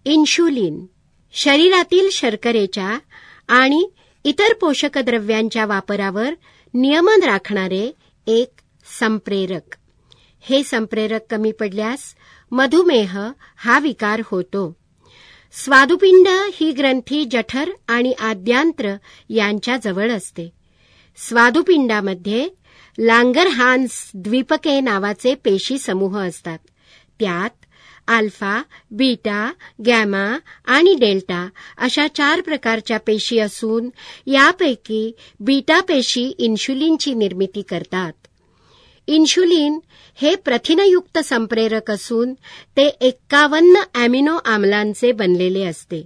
Insulin शरीरातील शर्करेच्या आणि इतर पोषक द्रव्यांच्या वापरावर नियमन राखणारे एक संप्रेरक. हे संप्रेरक कमी पडल्यास मधुमेह हा विकार होतो. स्वादुपिंड ही ग्रंथी जठर आणि आद्यांत्र यांच्या जवळ असते. स्वादुपिंडामध्ये लांगरहान्स द्वीपके नावाचे पेशी समूह असतात. त्यात अल्फा, बीटा, गॅमा आणि डेल्टा अशा 4 प्रकारच्या पेशी असून यापैकी बीटा पेशी इन्शुलिनची निर्मिती करतात. इन्शुलिन हे प्रथिनयुक्त संप्रेरक असून ते 51 अॅमिनो आम्लांचे बनलेले असते.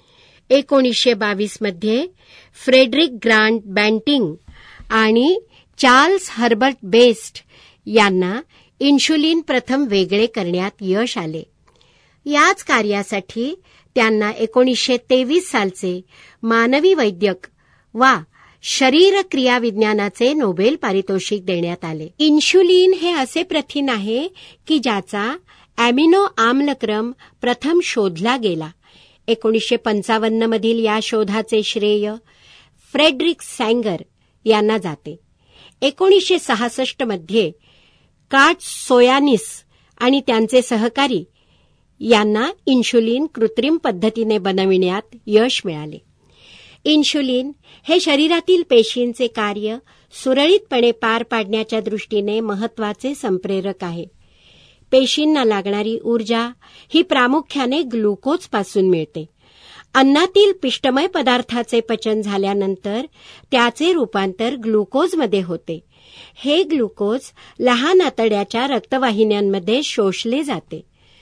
1922 मध्ये फ्रेडरिक ग्रांट बँटिंग आणि चार्ल्स हर्बर्ट बेस्ट यांना इन्शुलिन प्रथम वेगळे करण्यात यश आले. याच कार्यासाठी त्यांना 1923 सालचे मानवी वैद्यक वा शरीर क्रिया विज्ञानाचे नोबेल पारितोषिक देण्यात आले. इन्शुलिन हे असे प्रथिन आहे की ज्याचा अॅमिनो आम्लक्रम प्रथम शोधला गेला. 1955 मधील या शोधाचे श्रेय फ्रेडरिक सॅंगर यांना जाते. 1966 मध्ये काट्सोयानिस आणि त्यांचे सहकारी यांना इन्शुलिन कृत्रिम पद्धतीने बनविण्यात यश मिळाले. इन्शुलिन हे शरीरातील पेशींचे कार्य सुरळीतपणे पार पाडण्याच्या दृष्टीने महत्वाचे संप्रेरक आहे. पेशींना लागणारी ऊर्जा ही प्रामुख्याने ग्लुकोजपासून मिळते. अन्नातील पिष्टमय पदार्थाचे पचन झाल्यानंतर त्याचे रूपांतर ग्लुकोजमध्ये होते. हे ग्लुकोज लहान आतड्याच्या रक्तवाहिन्यांमध्ये शोषले जाते.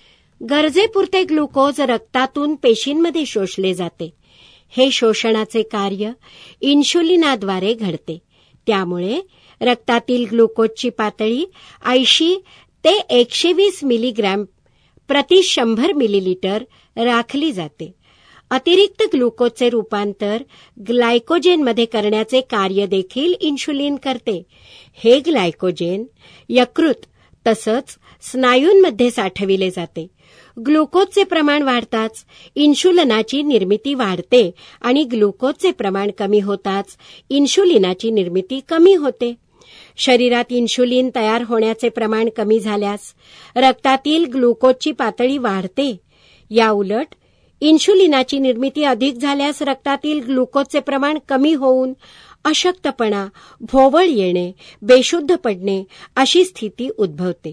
गरजेपुरते ग्लुकोज रक्तातून पेशींमध्ये शोषले जाते. हे शोषणाचे कार्य इन्शुलिनाद्वारे घडते. त्यामुळे रक्तातील ग्लुकोजची पातळी 80 ते 120 मिलीग्रॅम प्रति 100 मिलीलिटर राखली जाते. अतिरिक्त ग्लुकोजचे रूपांतर ग्लायकोजेनमध्ये करण्याचे कार्य देखील इन्शुलिन करते. हे ग्लायकोजेन यकृत तसंच स्नायूंमध्ये साठविले जाते. ग्लुकोजचे प्रमाण वाढताच इन्शुलिनाची निर्मिती वाढते आणि ग्लुकोजचे प्रमाण कमी होताच इन्शुलिनाची निर्मिती कमी होते. शरीरात इन्शुलिन तयार होण्याचे प्रमाण कमी झाल्यास रक्तातील ग्लुकोजची पातळी वाढते. याउलट इन्शुलिनाची निर्मिती अधिक झाल्यास रक्तातील ग्लुकोजचे प्रमाण कमी होऊन अशक्तपणा, भोवळ येणे, बेशुद्ध पडणे अशी स्थिती उद्भवते.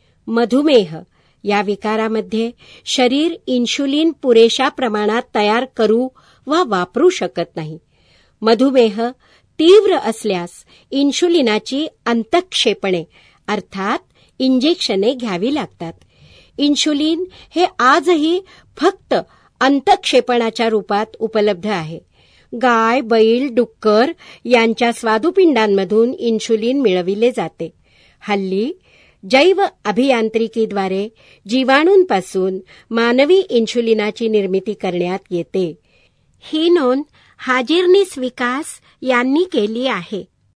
मधुमेह या विकारामध्ये शरीर इन्शुलिन पुरेशा प्रमाणात तयार करू वा वापरू शकत नाही. मधुमेह तीव्र असल्यास इन्शुलिनाची अंतःक्षेपणे अर्थात इंजेक्शने घ्यावी लागतात. इन्शुलिन हे आजही फक्त अंतःक्षेपणाच्या रूपात उपलब्ध आहे. गाय, बैल, डुक्कर यांच्या स्वादुपिंडांमधून इन्शुलिन मिळविले जाते. हल्ली जैव अभियांत्रिकीद्वारे जीवाणूंपासून मानवी इन्शुलिनाची निर्मिती करण्यात येते. ही नोंद हाजिरनिस विकास यांनी केली आहे.